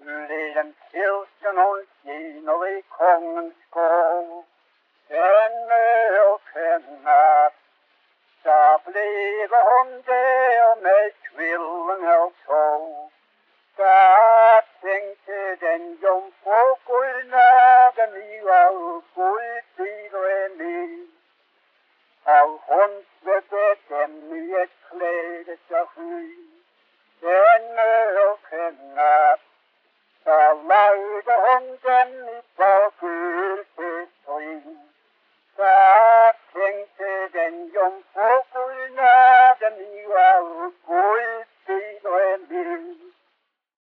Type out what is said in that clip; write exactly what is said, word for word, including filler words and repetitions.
blir en pilsen och kino i kongens skål. Henne och henne, så blev hon där med kvillen och tå. Där tänkte den jomfrugullna, den nya och guldbidre mig. Av hon svette dem i ett kläde så sky. Henne och henne, så lagde hon dem i bakgrund.